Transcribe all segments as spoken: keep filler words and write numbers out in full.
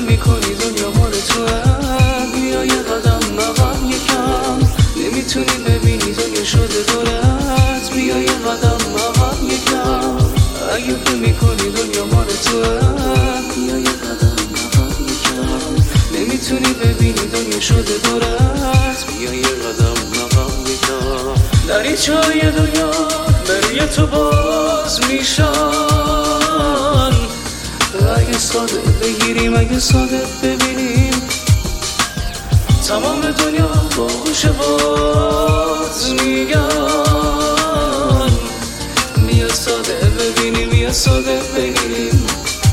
میکنی دنیا مال توه، بیا یه قدم عقب یکم. نمیتونی ببینی دنیا شده دورت، بیا یه قدم عقب یکم. اگه فکر میکنی دنیا مال توه، بیا یه قدم عقب یکم. نمیتونی ببینی دنیا شده دورت، بیا یه قدم عقب یکم. دریچه‌های دنیا برای تو باز میشن، اگه ساده بگیریم اگه ساده ببینیم، تمام دنیا باهوش باز میگن. بیا ساده ببینیم بیا ساده بگیریم.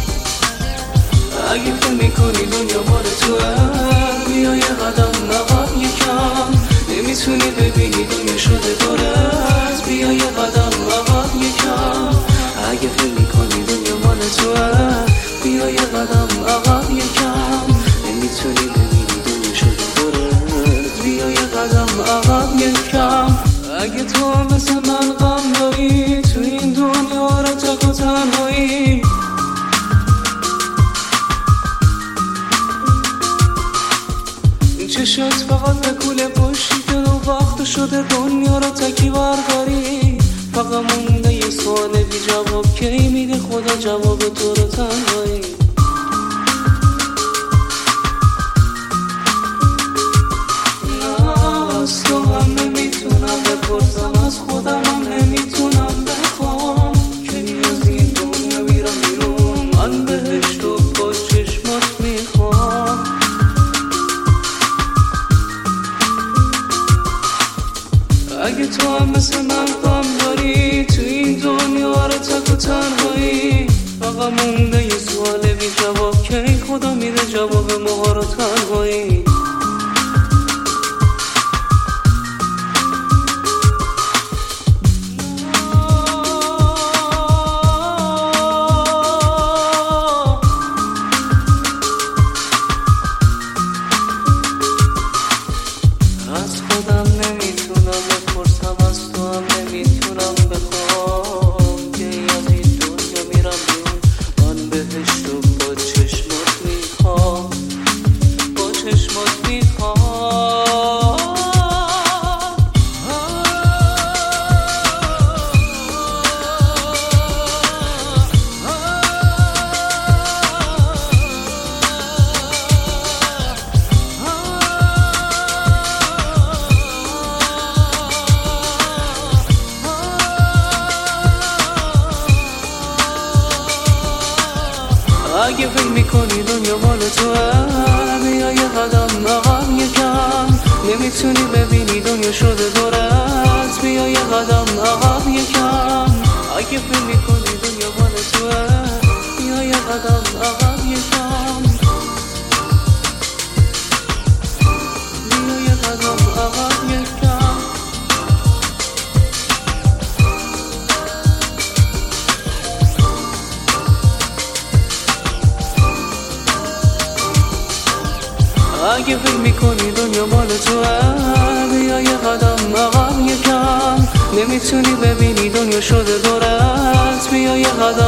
اگه فکر میکنی دنیا مال توه، بیا یه قدم عقب یکم. نمیتونی ببینی دنیا شده دورت، بیا یه قدم عقب یکم. اگه فکر میکنی دنیا مال توه، بیا یه قدم عقب یکم. نمیتونی ببینی دنیا شده دورت، بیا یه قدم عقب یکم. اگه تو هم مثل من غم داری، تو این دنیا را تک و تنهایی، این چشات فقط بکوله پشتی جلو وقت شده دنیا را تکی برداری. فقط مونده یه سوال بی جواب، کی میده خدا جواب تو رو تنهایی. نه از تو هم نمیتونم بپرسم، از خودم هم نمیتونم بخوام، که از این دنیا میرم بیرون. من بهشت و با چشمات میخوام. اگه تو هم مثل من غم داری، تو این دنیا رو تک و تنهایی، فقط مونده یه سوال بی جواب، که خدا میده جواب ما رو تنهایی. از خودم نمیتونم بپرسم، از تو هم نمیتونم بخوام، که از این دنیا میرم بیرون. من بهشت رو با چشمات میخوام، با چشمات میخوام. اگه فکر میکنی دنیا مال توه، بیا یه قدم عقب یکم. نمیتونی ببینی دنیا شده دورت، بیا یه قدم عقب یکم. اگه فکر میکنی دنیا مال توه، بیا یه قدم عقب یکم. بیا یه قدم عقب یکم. اگه فکر میکنی دنیا مال توه، بیا یه قدم عقب یکم. نمیتونی ببینی دنیا شده دورت، بیا یه قدم